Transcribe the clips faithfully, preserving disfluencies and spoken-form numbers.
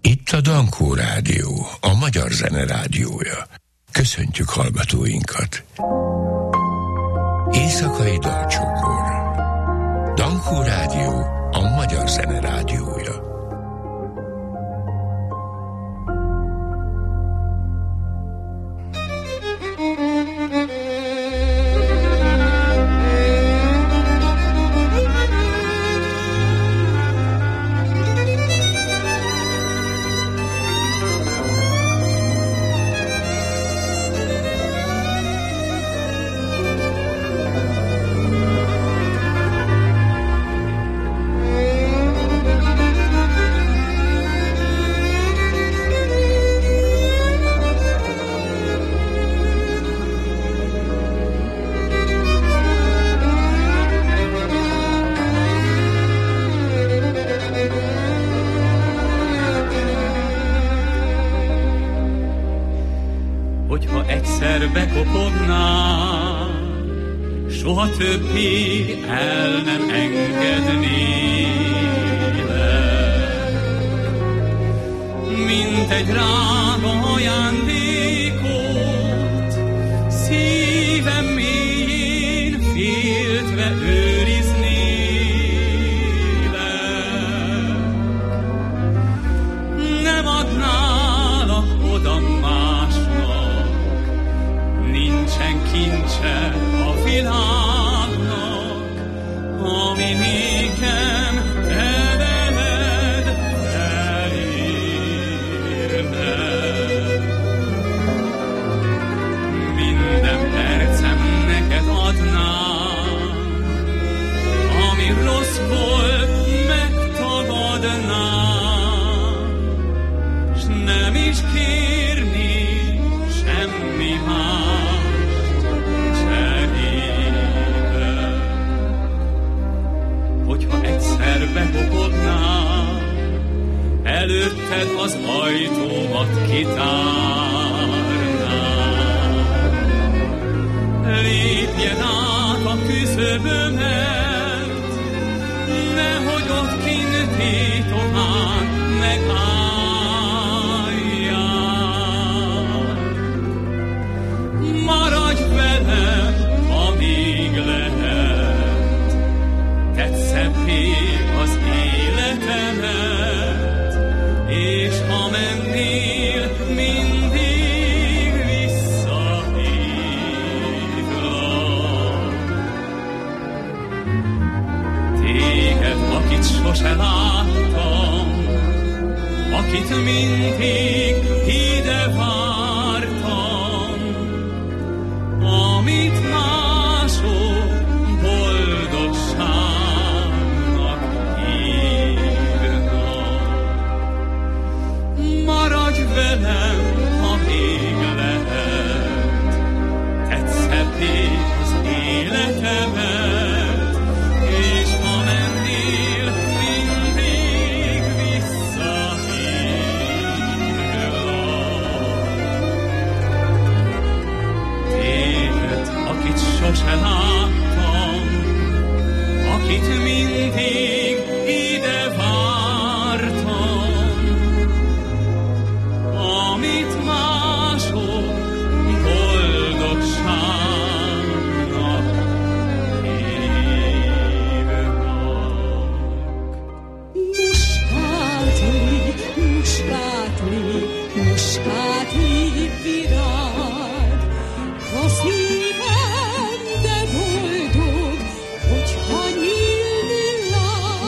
Itt a Dankó Rádió, a magyar zene rádiója. Köszöntjük hallgatóinkat. Éjszakai dalcsokor. Dankó Rádió, a magyar zene rádiója. Soha többé el nem engednélek, mint egy drága ajándékot, szívem mélyén féltve őriznélek. Nem adnálak oda másnak, nincsen kincse a világnak, ami nékem te veled elérne. Minden percem neked adnám, ami rossz volt, megtagadnám, s nem is kérni semmi más. Befogadnám, előtted az ajtómat kitárnám. Lépjed át a küszöbömet, nehogy ott kint tétován megálljál. Maradj velem, amíg lehet, tedd szebbé az életemet, és ha mennél, mindig visszahívlak. Téged, akit sose láttam, akit mindig ide vártam, amit mások boldogság velem, ha még lehet, tedd szebbé az életemet, és ha mennél, mindig visszahívlak. Téged, akit sose láttam, akit mindig ide vártam, amit mások boldogságnak hívnak. Muskátli, muskátli, muskátli virág, a szívem de boldog, hogyha nyílni lát.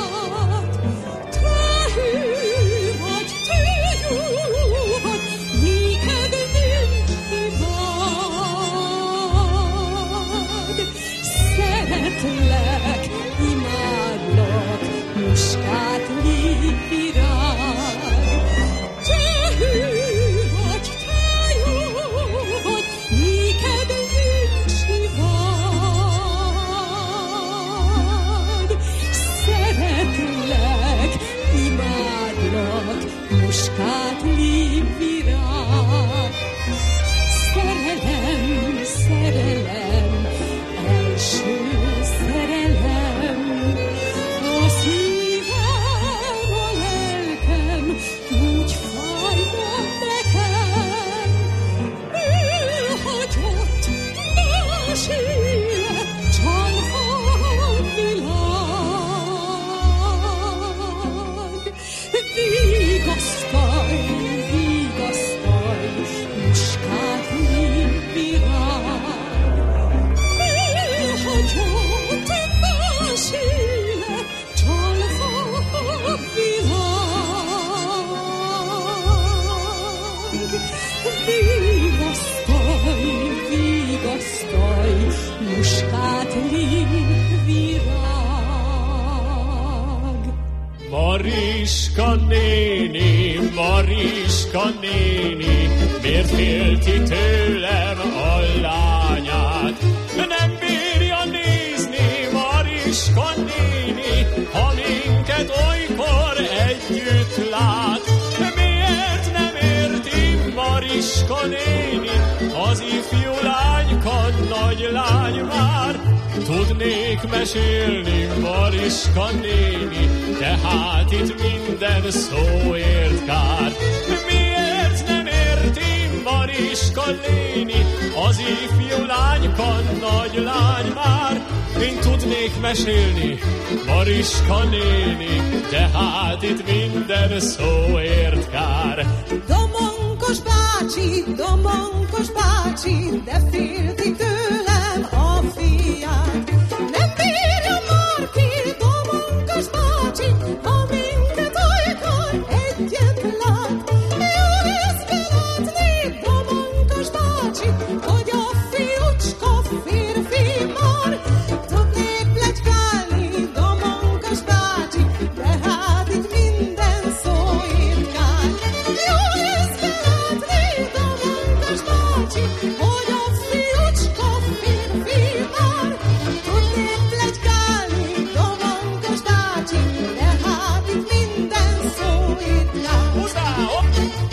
Mariska néni, Mariska néni, miért félti tőlem a lányát? Nem bírja nézni Mariska néni, ha minket olykor együtt lát. Miért nem érti Mariska néni, az ifjú lányka nagy lány már? Tudnék mesélni Mariska néni, de hát itt minden szóért kár. Miért nem érti Mariska néni, az ifjú lányka nagy lány már? Én tudnék mesélni Mariska néni, de hát itt minden szóért kár. Domonkos bácsi, Domonkos bácsi, de félti tőlem a fiát. Nem bírja Marki, Domonkos bácsi, ha minket olykor egyet lát. Jó lesz belátni, Domonkos bácsi, hogy a fiúcska férfi már. Tudnék pletykálni, Domonkos bácsi, de hát itt minden szóért kár. Jó lesz belátni, Domonkos bácsi, hogy a fiúcska férfi már. Tudnék pletykálni, Domonkos bácsi, de hát itt minden szóért kár. Hozzá, hopp!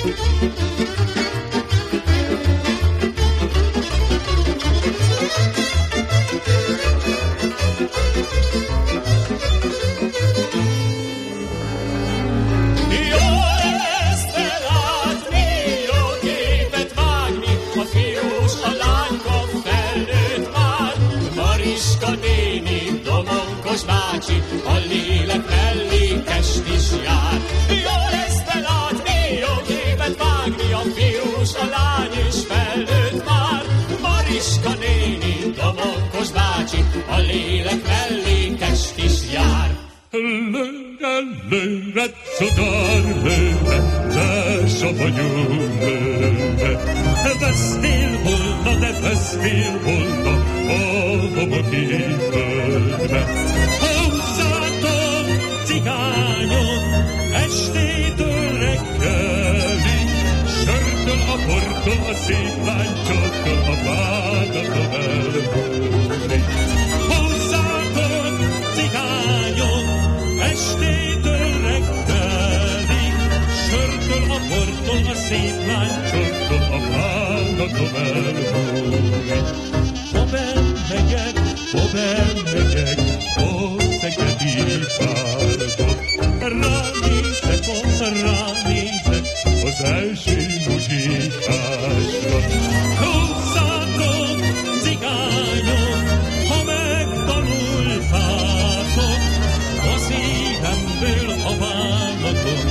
Jó lesz belátni, jó képet vágni, a fiús, a lányka felnőtt már. Mariska néni, Domonkos bácsi, a lélek mellékest is jár. Jó lesz belátni, jó képet vágni, a fiús, a lány is felnőtt már. Mariska néni, Domonkos bácsi, a lélek mellékest is jár. Lőre, lőre, cudar, lőre, te savanyú lőre. Vesztél volna, de vesztél volna a homoki földre. Hozzátok, cigányok, estétől reggelig, sörtől a portól, a szép lánycsoktól, a vádaton elmúlik. Hozzátok, cigányok, estétől reggelig, sörtől a portól, a szép lánycsoktól, a vádaton elmúlik. Ha bemegyek, ha bemegyek, a szegedi párba, ránézek, a ránézek az első muzsikásra. Hozzátok, cigányok, ha megtanultátok, a szívemből a bánatot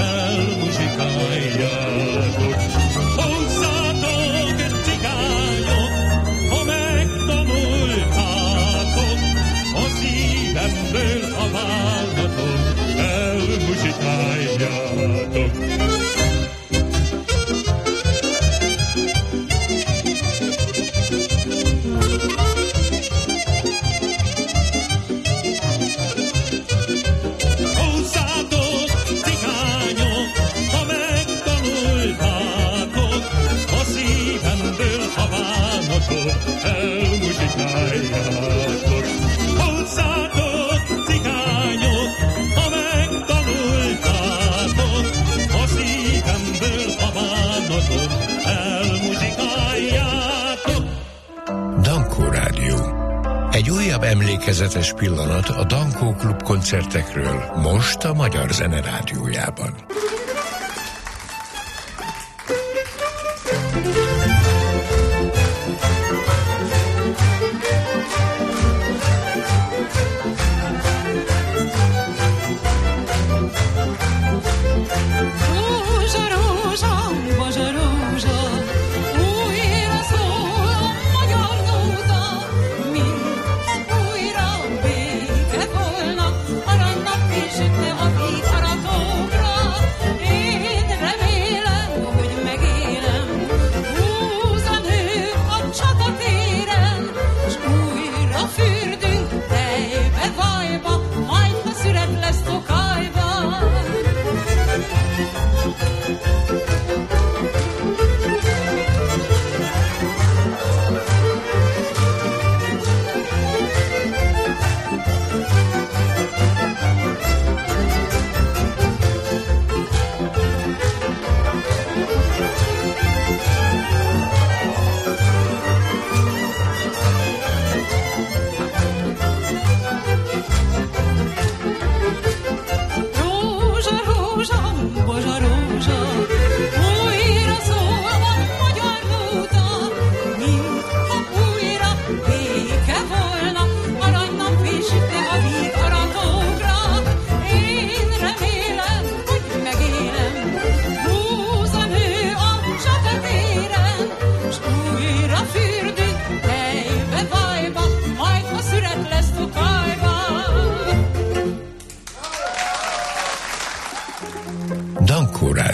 elmuzsikáljátok. Hozzátok, cigányok, ha megtanultátok, a szívemből a bánatot elmuzsikáljátok. Hozzátok, cigányok, ha megtanultátok, a szívemből a bánatot elmuzsikáljátok. Hozzátok, cigányok, ha megtanultátok, a szívemből a bánatot elmuzsikáljátok. Dankó Rádió. Egy újabb emlékezetes pillanat a Dankó Klub koncertekről, most a Magyar Zene Rádiójában. Rózsa, rózsa, Bazsa rózsa, újra szól a magyar nóta, mint újra béke volna, arany nap és sütne a víg aratókra.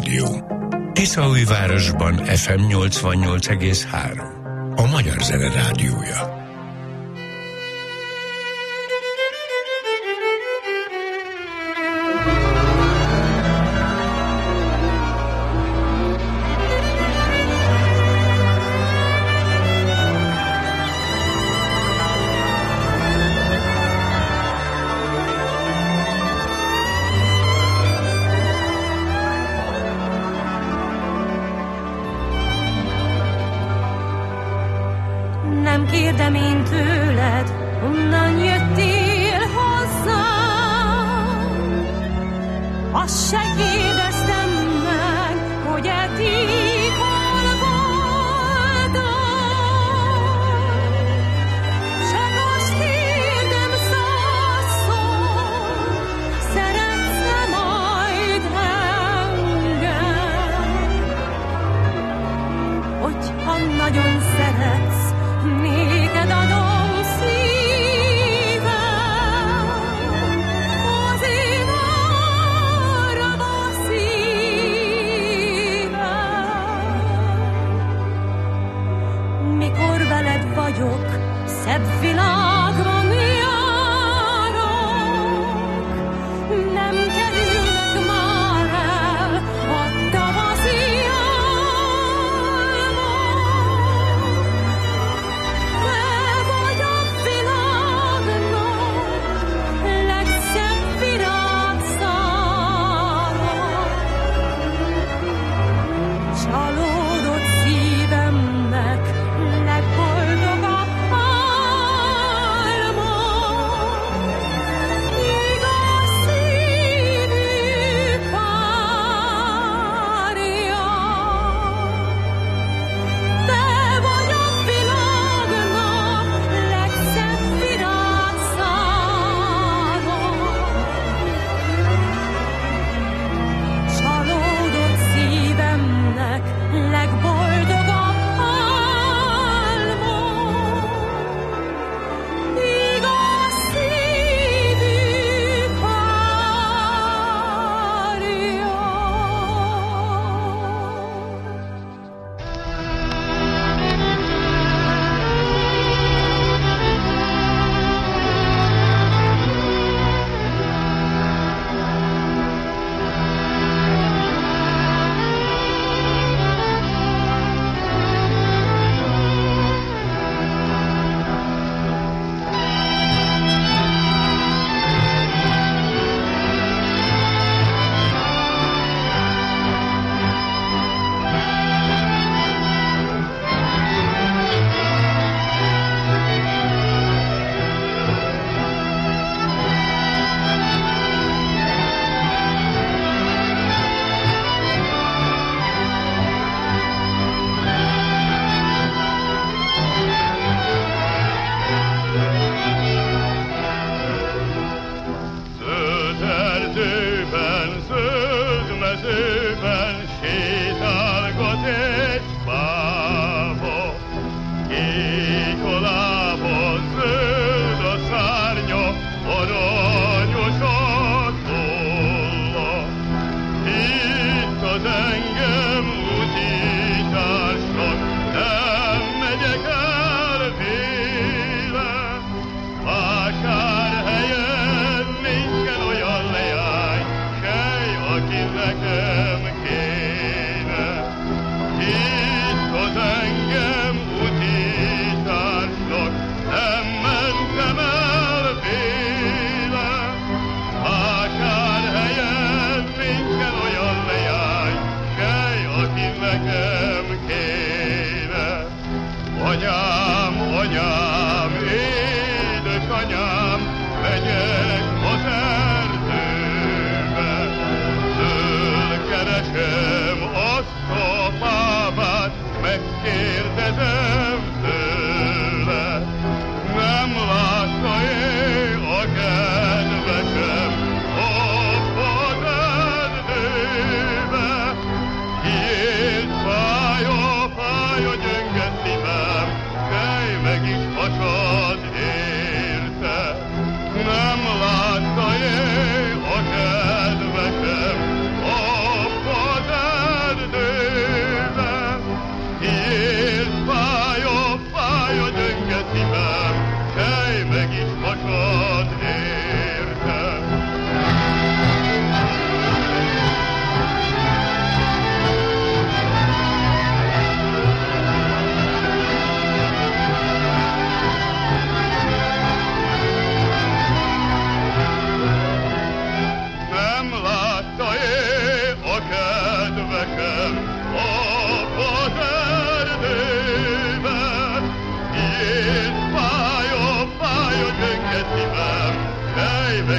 Rádió. Tiszaújvárosban ef em nyolcvannyolc egész három. A Magyar Zene Rádiója. Kérdem én tőled, honnan jöttél hozzám. Azt se kérdeztem meg, hogy eddig hol voltál. Csak azt kérdem százszor, szeretsz-e majd engem? Hogyha nagyon szeretsz, néked adom szívem, az én arra szívem. Mikor veled vagyok, szebb világban járok, nem kerülnek már el a tavaszi Nekem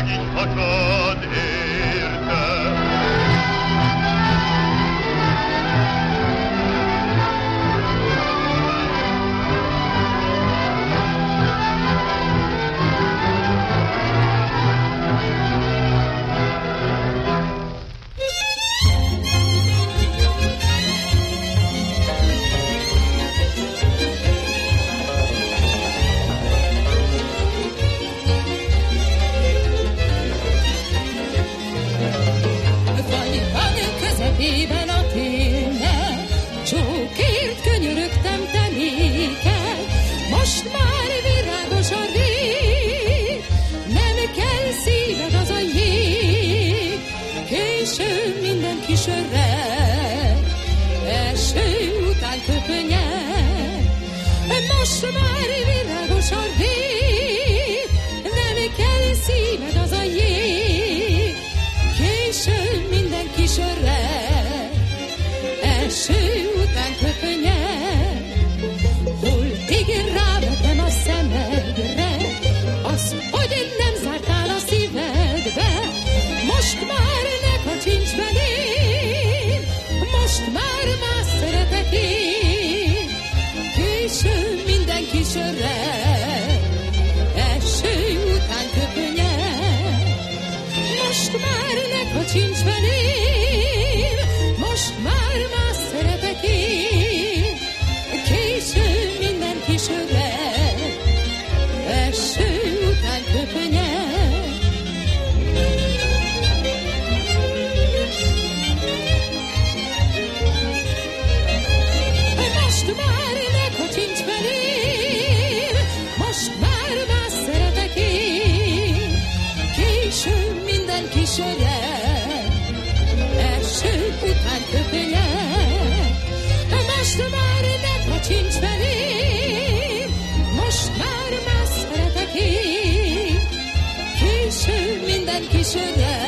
így hacsad érte. Közepében a térnek csókért könyörögtem te néked, most már virágos a rég, nem kell szíved az a jég, késő minden kisörre, eső után köpönyeg, most már virágos a rég, nem kell szíved az a jég, késő minden kisörre, eső után köpönyeg, holtig rávetem a szemedre, az, hogy nem zártál a szívedbe, most már ne kacsincs belém, most már más szeretek én, késő minden kisörre, eső után köpönyeg, most már ne kacsincs belém, most már más szeretek én, késő minden kisörre, eső után köpönyeg. Most már ne kacsincs belém, most már más szeretek én, késő minden kisörre, eső után köpönyeg. Most már ne kacsincs belém, most már más szeretek én, késő minden kisörre,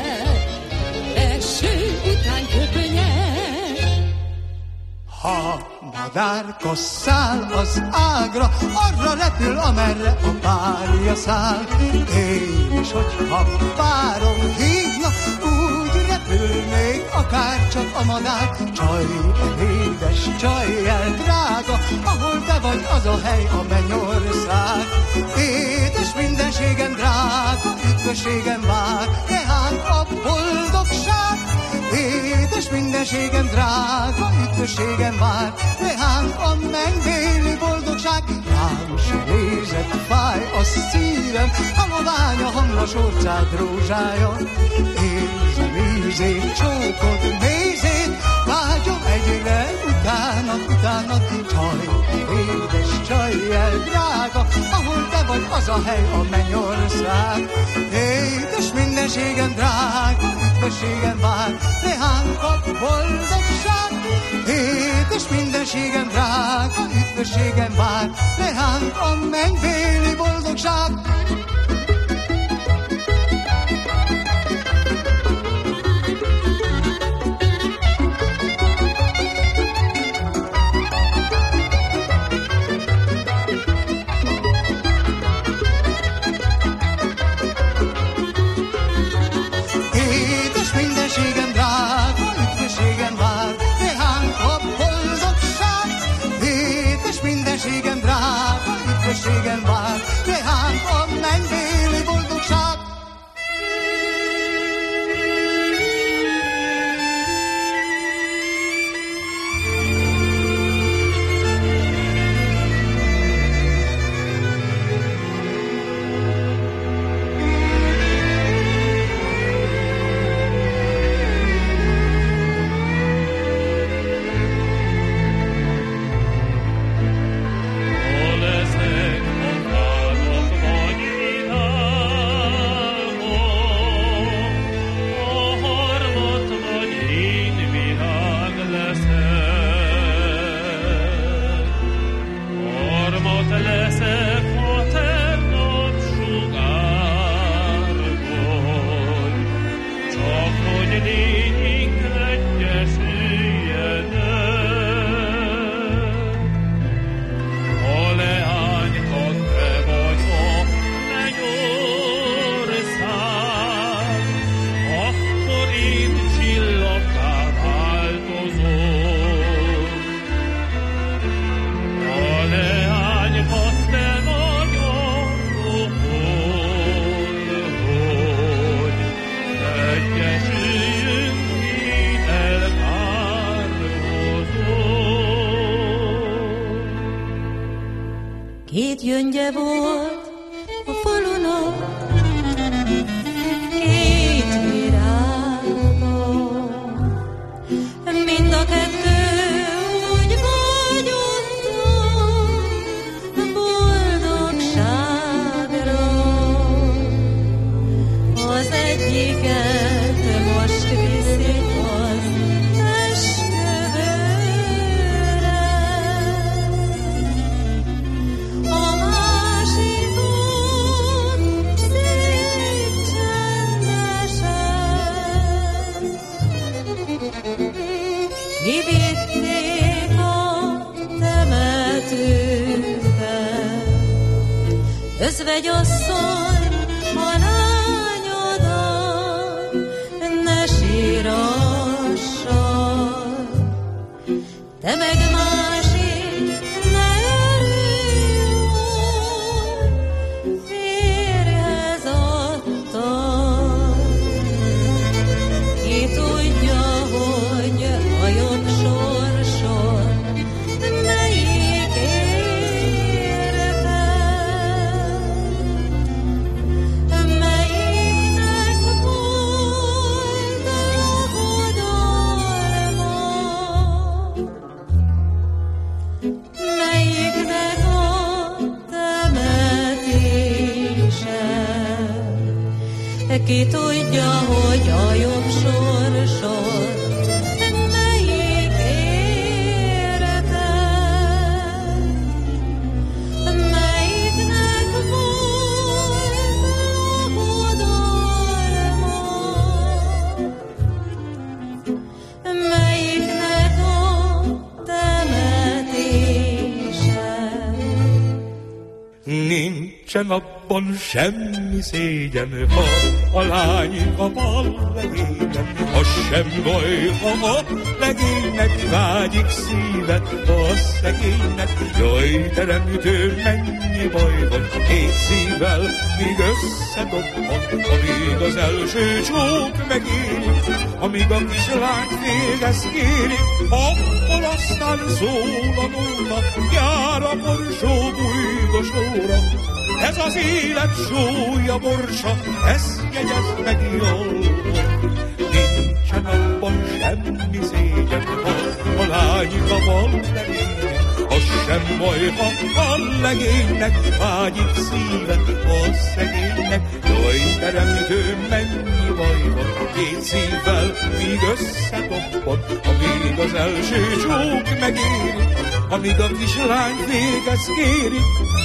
eső után köpönyeg. Ha madárka száll az ágra, arra repül, amerre a párja száll. Én is, hogyha párom hívna, úgy repülnék, akár csak a madár. Csaj, édes, csaj el drága, ahol te vagy, az a hely, a mennyország. Édes mindenségem drága, üdvösségem vár, tehát a boldogság. Édes mindenségem drága, üdvösségem vár, ránk a mennybéli boldogság. Rám se nézett, fáj a szívem, a loványa hamlas orcád rózsája. Érzem ízét, csókod mézét, vágyom egyre utánad, utánad. Csaj, édes, csaj el drága, ahol te vagy, az a hely, a mennyország. Édes mindenségem drága, üdvösségem vár, ránk a boldogság. Édes mindenségem drága, üdvösségem vár, ránk a mennybéli boldogság. Üdvösségem vár, ránk a két gyöngye volt a falunak, két virágban. Mind a kettő úgy vágyottam boldogságra. Az egyiket most viszik az esküvőre, a másikot szép csendesen kivitték a temetőbe. Özvegyasszony, a lányodat ne sírassan, te meg másik ne örülj, férjhez adtad. Ki tudja, hogy a jobb sorson melyik érte, melyiknek volt a lakodalma, melyiknek a temetése. Ki tudja, hogy a jobb sorson melyik érte, melyiknek volt lakodalma, melyiknek a temetése. Nincsen abban semmi szégyen, ha a lány kap a legénynek, az sem baj, ha a legénynek vágyik szíve a szegénynek. Jaj, teremtő, mennyi baj van két szívvel, míg összedobban, amíg az első csók megérik, amíg a kislány végez kéri, akkor aztán szól a nóta, jár a borsó bújgosóra. Ez az élet sója borsa, ezt jegyez meg jól. Nincsen abban semmi szégyen, ha a lányka van legénynek, az sem baj, ha a legénynek vágyik szíve a szegénynek. Jaj, teremtő, mennyi baj van két szívvel, míg összedobban, amíg az első csók megéri, amíg a kislány végez kéri.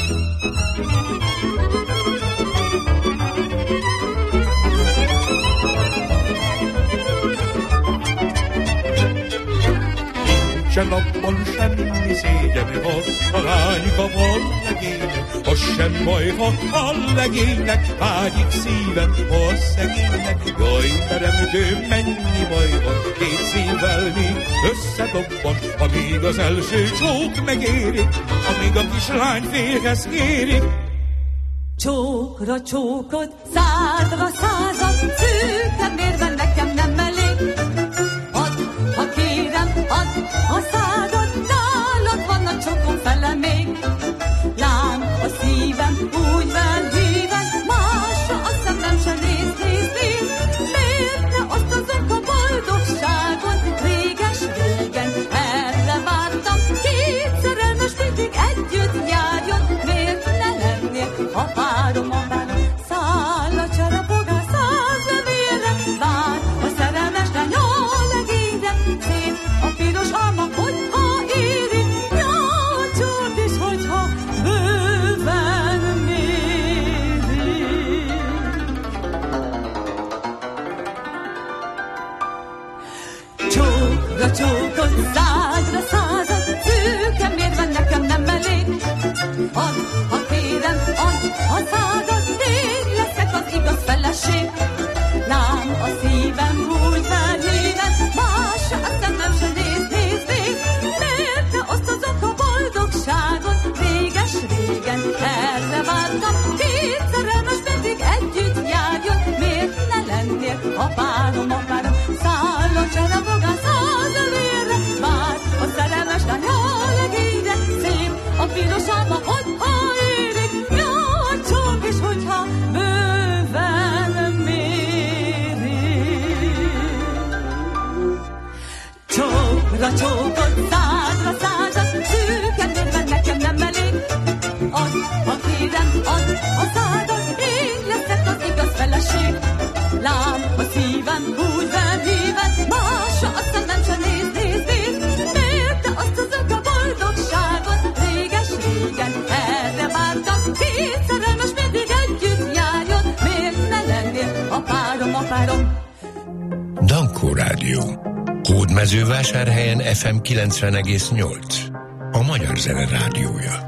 Nincsen abban semmi szégyen, ha a lányka van legénynek, az sem baj, ha a legénynek vágyik szíve a szegénynek. Jaj, teremtő, mennyi baj van két szívvel, míg összedobban, amíg az első csók megéri, amíg a kislány félhez kéri. Csókra csókot, százra százat, szűken mérve nekem nem elég. Add, ha kérem, add a százat, nálad van a csókom fele még. Lám a szívem úgy van híven, másra a szemem se néz, néz, néz. Miért ne osztozunk a boldogságon, réges régen erre vártam. Két szerelmes mindig együtt járjon, miért ne lennél a párom, a párom. Száll a cserepogár száz levélre, vár a szerelmes lány a legényre. Szép a piros alma, hogyha éri, nyácsort is, hogyha bőven méri. Csókra csókot, százra százat, szűken mérve nekem nem elég. Add, ha kérem, add a százat, én leszek az igaz feleség. Lám a szívem úgy felhíven, másra a szemem se néz, néz, néz. Miért ne osztozok a boldogságot, réges régen erre vártam. Két szerelmes mindig együtt járjon, miért ne lennél a párom, a párom. Száll a cserepogár száz levélre, vár a szerelmes lány a legényre. Szép a piros alma, hogyha ér. várom a párom. Dankó Rádió. Hódmezővásárhelyen ef em kilencven egész nyolc. A magyar zene rádiója.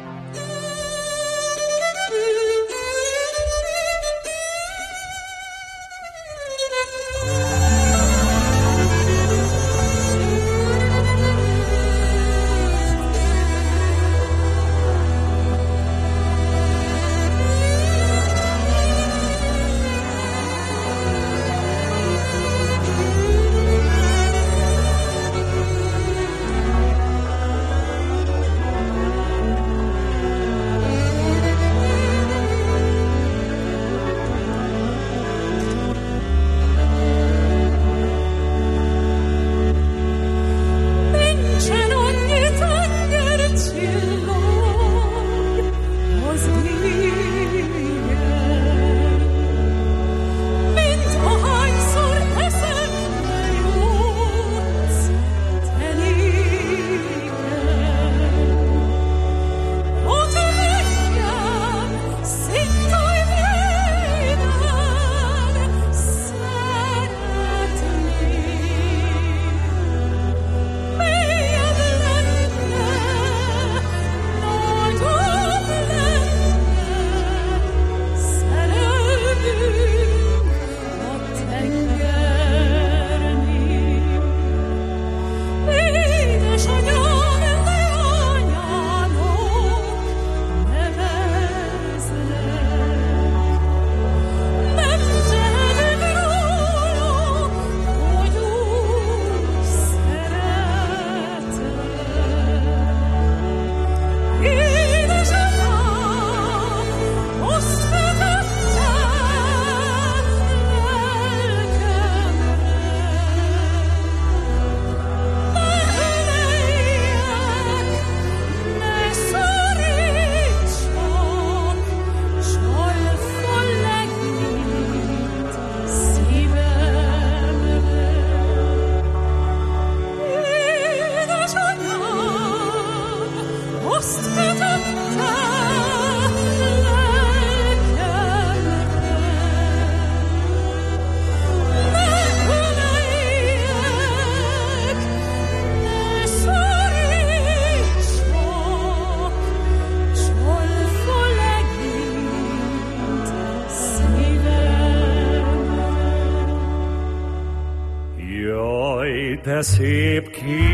De szép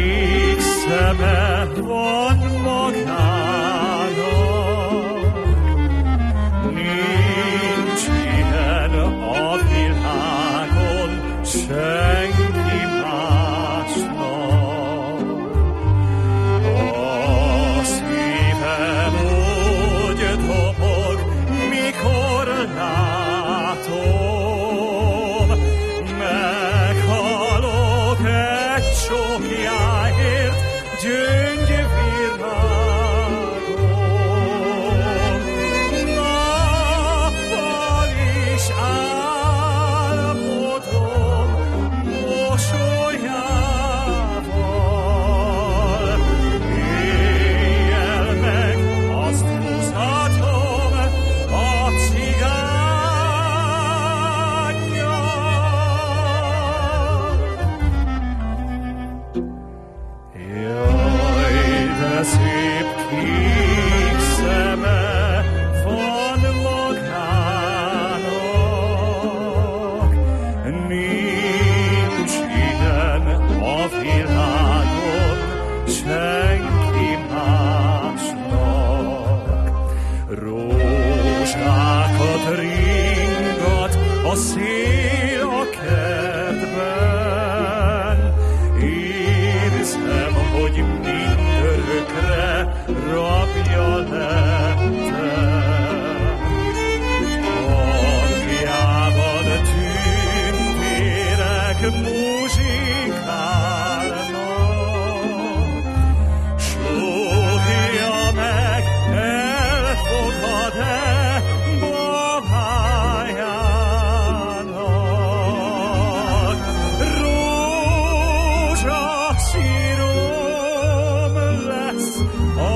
kék szeme van magának, nincs ilyen a világon senki másnak. A szívem úgy dobog, mikor látom, meghalok csókjáért gyöngyvirágom. Nappal is álmodom mosolyával, éjjel meg azt húzhatom a cigánnyal. Jaj, de szép kék szeme van magának, nincs ilyen a világon senki másnak. Rózsákat ringat a szél a kertben, érzem, hogy mindörökre rabja lettem. Hangjában tündérek muzsikálnak, súgja meg, elfogad-e babájának. Rózsaszírom lesz a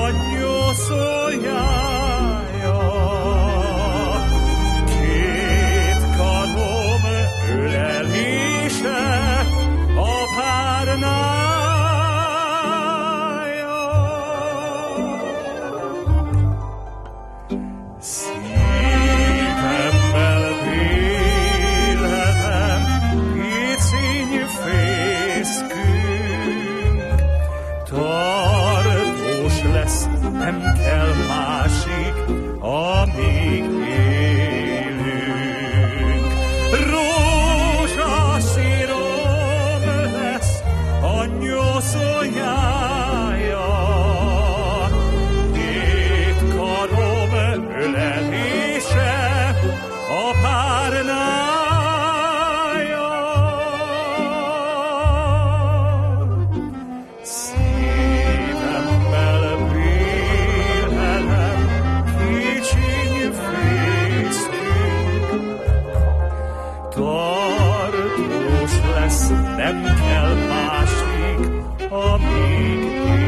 nyoszoljája, két karom lesz, nem kell másik, amíg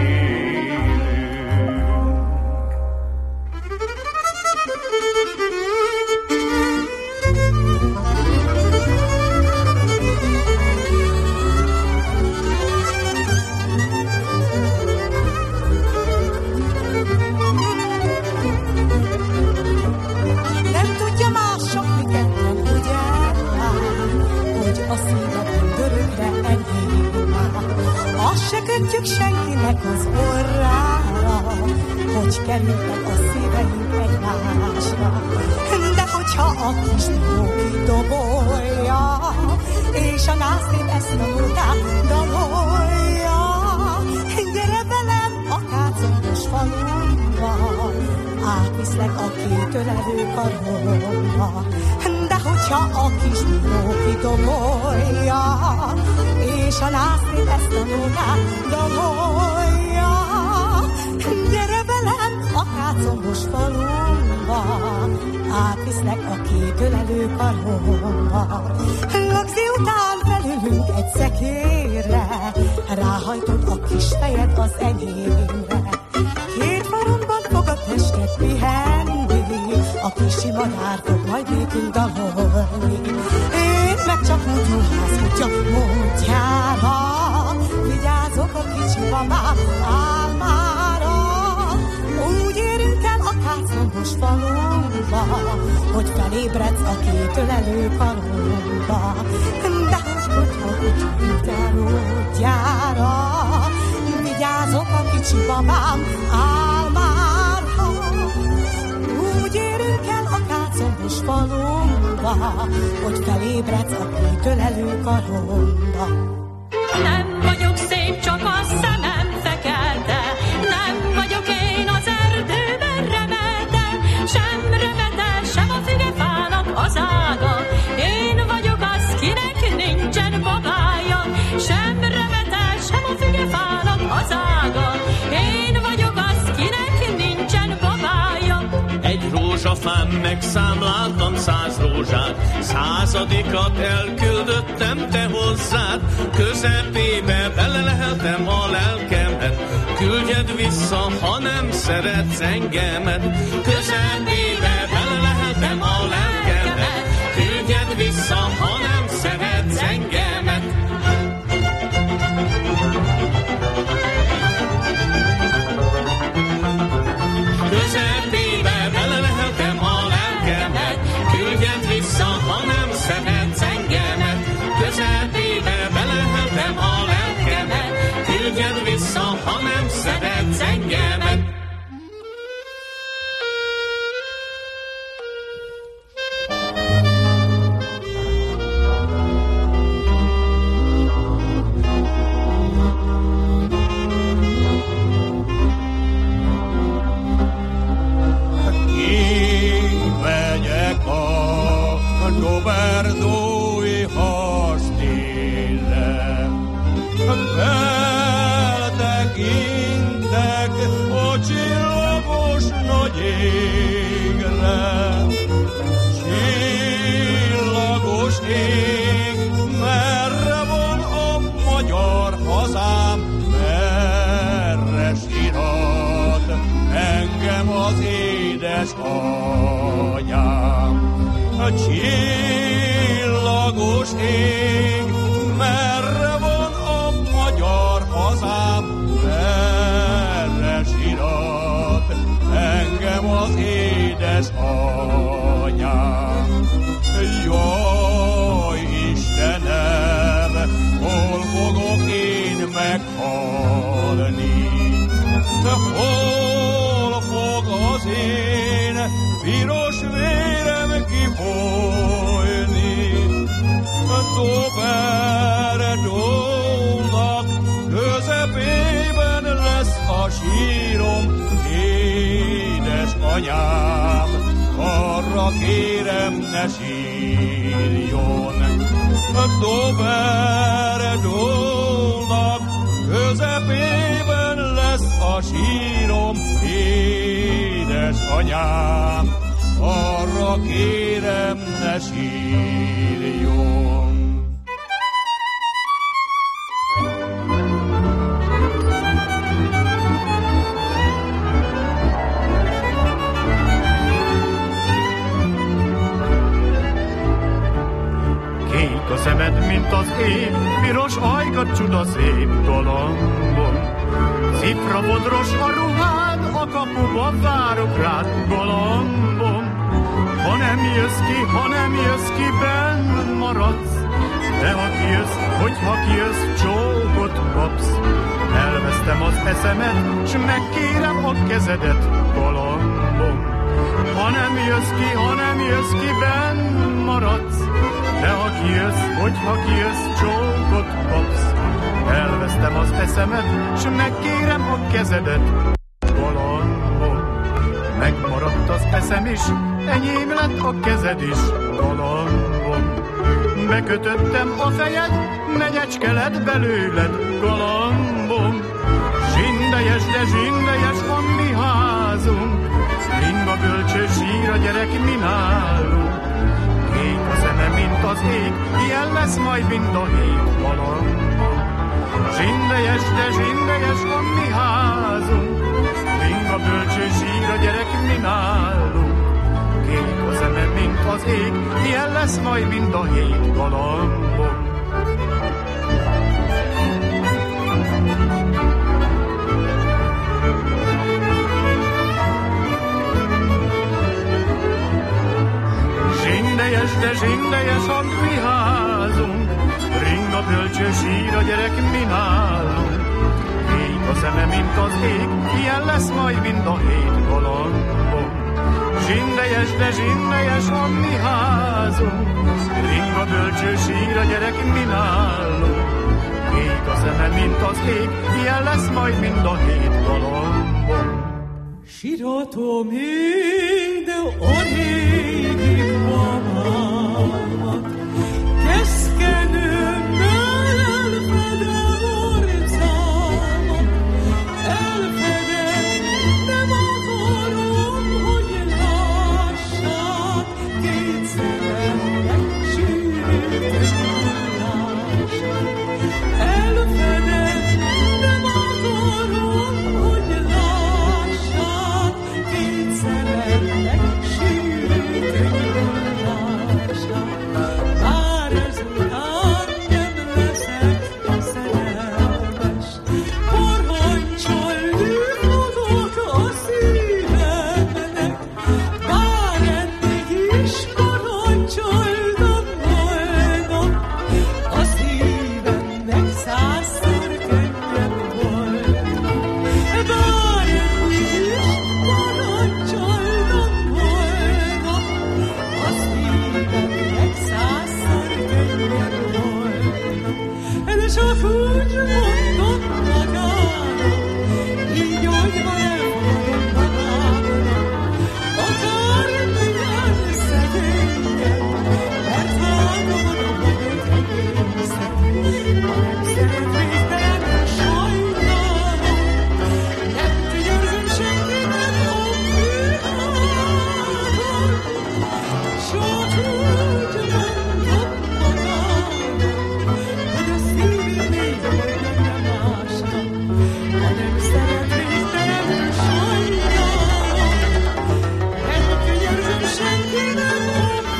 kötjük senkinek az orrára, hogy kerültek a szíveink egymásra. De hogyha a kis fiú kidobolja, és a nászép ezt a nótát dalolja, gyere velem a kácomos falumba, átviszlek a két ölelő karomba. De hogyha a kis fiú kidobolja, és a nászép ezt a nótát dalolja, gyere velem a kácomos falumba, átviszlek a két ölelő karomba. Lagzi után felülünk egy szekérre, ráhajtod a kis fejed az enyémre. Két faromban fog a testet pihenni, a kisi madár fog majd nékünk dalolni. Én meg csak úgy juhászkodja módjára, vigyázok a kicsi babám álmára. Úgy érünk el a kácomos falumba, hogy felébredsz a két ölelő karomba. De hogy hogyha úgy jut el módjára, vigyázok a kicsi babám álmára. Úgy érünk el a kácomos falumba, hogy felébredsz a két ölelő karomba. Nem vagyok szép, csak a szemem fekete, nem vagyok én az erdőben remete, sem remete, sem a fügefának az ága. Én vagyok az, kinek nincsen babája, sem remete, sem a fügefának az ága. Én vagyok az, kinek nincsen babája. Egy rózsafán megszámláltam száz rózsát, századikat elküldöttem te hozzád, közepébe beleleheltem a lelkemet, küldjed vissza, ha nem szeretsz engemet. Közepébe beleleheltem a lelkemet, küldjed vissza, ha nem szeretsz engemet. Közepébe beleleheltem a lelkemet, küldjed vissza, ha nem szeretsz engemet. Közepébe beleleheltem a lelkemet, küldjed vissza, ha nem szeretsz engemet. Csillagos ég, merre van a magyar hazám, merre sirat engem az édes anyám. Jaj, Istenem, hol fogok én meghalni? De hol fog az én piros vérem kifolyni? Doberdónak közepében lesz a sírom, édes anyám, arra kérem ne sírjon. Doberdónak közepében lesz a sírom, édes anyám, arra kérem ne sírjon. szemed, mint az ég, piros ajkat csuda szép galambom. Cifra bodros a ruhád, a kapuba várok rád, galambom. Ha nem jössz ki, ha nem jössz ki, benn maradsz, de ha kijössz, hogyha kijössz, csókot kapsz. Elvesztem az eszemet, s megkérem a kezedet, galambom. Ha nem jössz ki, ha nem jössz ki, benn maradsz, de ha kijössz, hogyha kijössz, csókot kapsz. Elvesztem az eszemet, s megkérem a kezedet, galambom. Megmaradt az eszem is, enyém lett a kezed is, galambom. Bekötöttem a fejed, menyecske lett belőled, galambom. Zsindelyes, de zsindelyes a mi házunk, ringa bölcső sír a gyerek mi nálunk. Kék a szeme, mint az ég, ilyen lesz majd mind a hét, galambom. Zsindelyes, de zsindelyes a mi házunk, ringa bölcső sír a gyerek mi nálunk. Kék a szeme, mint az ég, ilyen lesz majd mind a hét, galambom. Zsindelyes, de zsindelyes a mi házunk, ring a bölcső sír a gyerek mi nálunk. Kék a szeme, mint az ég, ilyen lesz majd mind a hét, galambom. Zsindelyes, de zsindelyes a mi házunk, ring a bölcső sír a gyerek mi nálunk. Kék a szeme, mint az ég, ilyen lesz majd mind a hét, galambom. Síratom én, de a régi mamámat, keszkenőmmel elfedem orcámat, elfedem, nem akarom, hogy lássák, két szememnek sűrűt lássák. Elfedem, nem akarom, hogy lássák, két szememnek sűrűt lássák. Bár ezután nem leszek szerelmes, parancsolni fogok a szívemnek. Bár eddig is parancsoltam volna, a szívemnek százszor könnyebb volna. Bár eddig is parancsoltam volna, a szívemnek százszor könnyebb volna. De csak úgy mondom magának, így hogy van elfogadom magának. Akár minden szegényen, mert vágom a magad egészen. Ha nem szeret végtelen, sajnálom, nem figyelzem senkinek a világon. Csak úgy mondom magának, hogy a szívem még nem másnak. Ha nem szeret végtelen, sajnálom, nem figyelzem senkinek a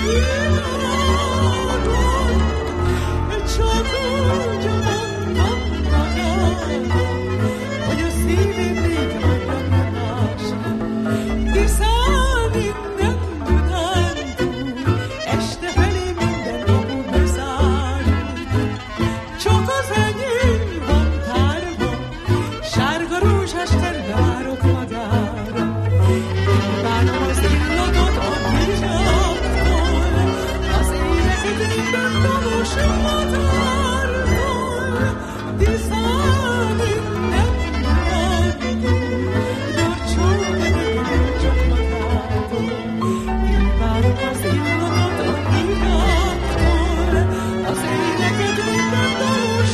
világon. Csak úgy mondom magának, hogy a szívem még nem másnak. Kiszáll innen Dunántúl, este felé minden kapu bezárul. Csak az enyém van tárva, sárga rózsás terve várok magára. Én várom az illatot a virágtól, az éneket minden valós madártól. Tisztán innen Dunántúl, gyorsul megyek csak magától. Én várom az illatot a virágtól, az éneket minden valós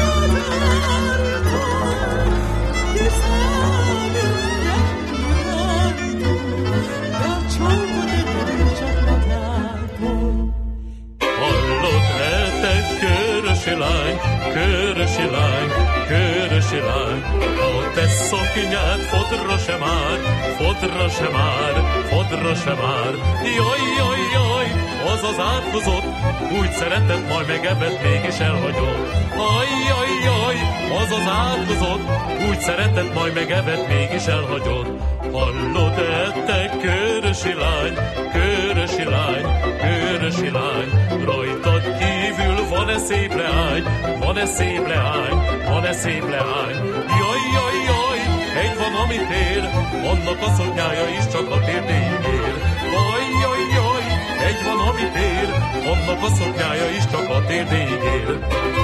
madártól. Tisztán innen Dunántúl, gyorsul megyek csak magától. Hallod-e te körösi lány, körösi lány, körösi körösi lány, a te szoknyád fodra se már, fodra se már, fodra se már. Jaj, jaj, jaj, az az átkozott, úgy szeretett, majd megevett, mégis elhagyott. Aj, jaj, jaj, az az átkozott, úgy szeretett, majd megevett, mégis elhagyott. Hallod-e, te körösi lány, körösi lány, körösi lány, rajtad kívül van-e szép leány, van-e szép leány, van-e szép leány. Jaj, jaj, jaj, egy van, amit ér, annak a szoknyája is csak a térdéig ér. Jaj, jaj, jaj, egy van, amit ér, annak a szoknyája is csak a térdéig ér.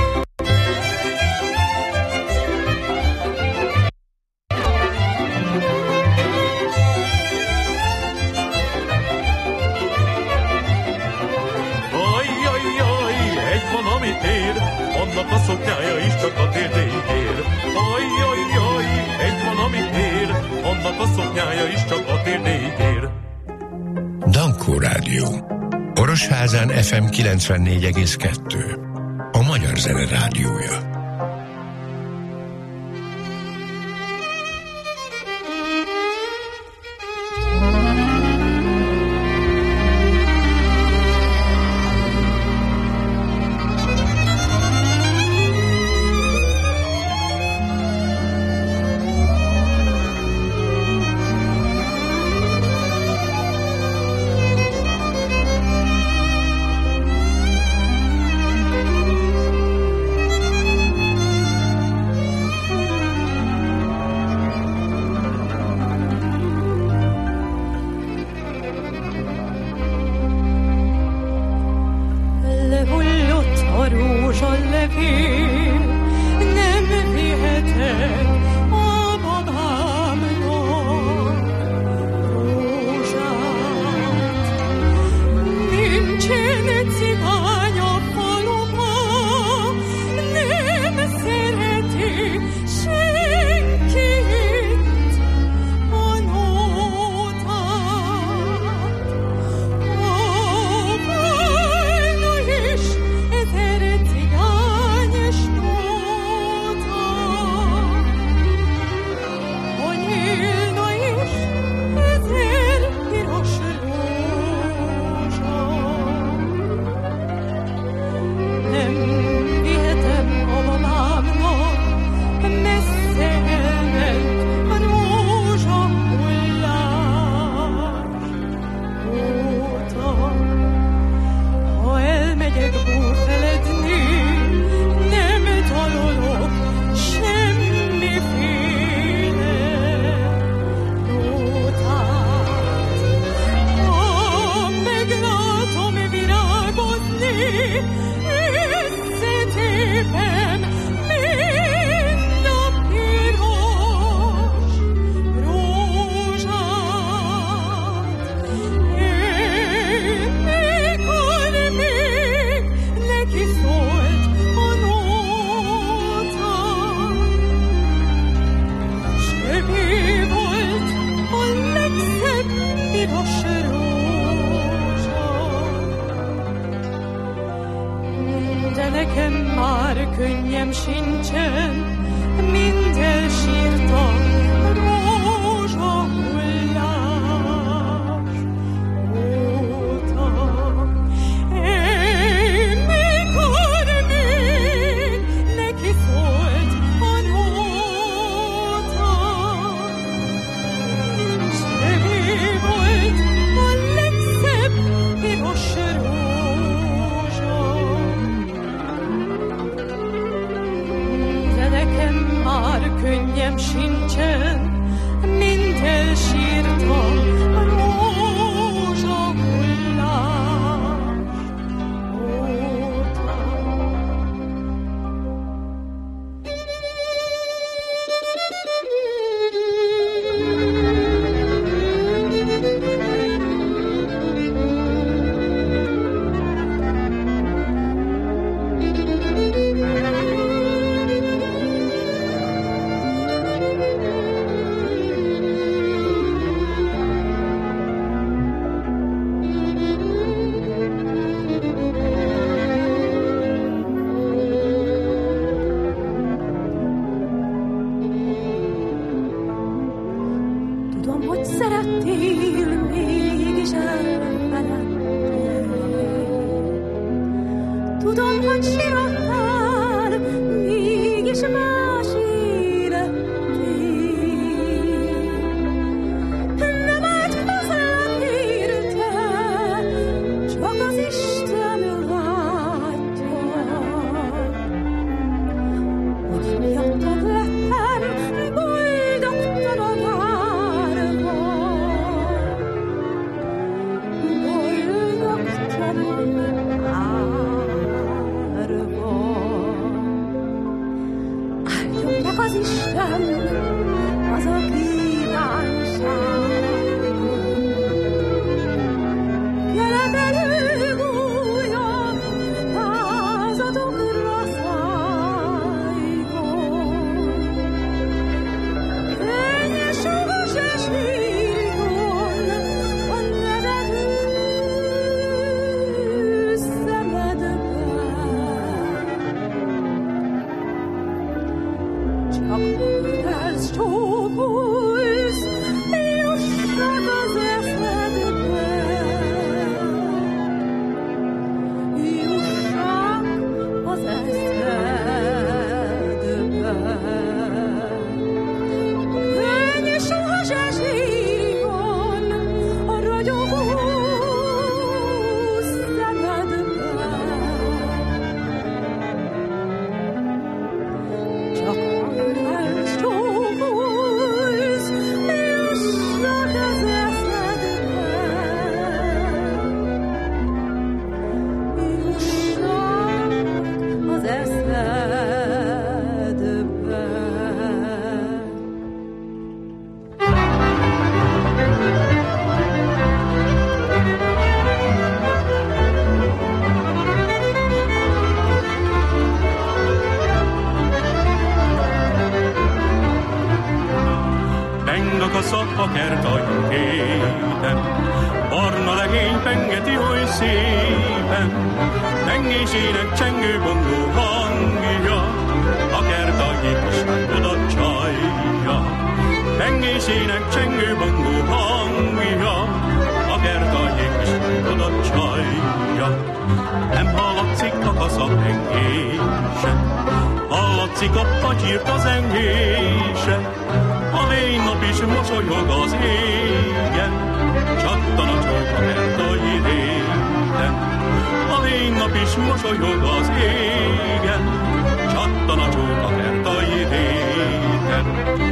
Annak a szoknyája is csak a térdéig ér. Aj, jaj, jaj, egy van, amit ér, annak a szoknyája is csak a térdéig ér. Dankó Rádió. Orosházán ef em kilencvennégy egész kettő. A magyar zene rádiója. és más életé. Nem állt hozzám érte, csak az Isten látja, hogy miattad lettem boldogtalan árva, boldogtalan árva. Áldjon meg az Isten, az a kívánság, kelemelő újja lázadokra szálljon. Könnyes ós és hívjon a nevedő szemedben. Csak ez csókolsz, jussak az eszedbe, jussak az eszedbe. Könnyű sós írjon a ragyogó szemedbe. Csak ez csókolsz, jussak az eszedbe, jussak az eszedbe. Pengak a szappakert ajkéten, barna legény pengeti oly szépen, pengésének csengő bongó hangja, a kert ajkékosnak oda csajja. Pengésének csengő bongó hangja, a kert ajkékosnak oda csajja. Nem hallatszik a kasza pengése, hallatszik a patyírt az engése, a lénynap is mosolyog az égen, csattan a csók a kertai réten. A lénynap is mosolyog az égen, csattan a csók a kertai réten.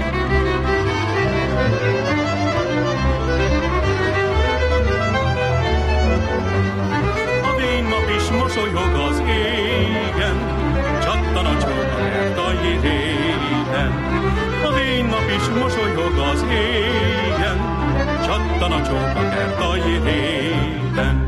A lénynap is mosolyog az égen, csattan a csók a kertai réten. A lénynap is mosolyog az égen, csattan a csók a kertai réten.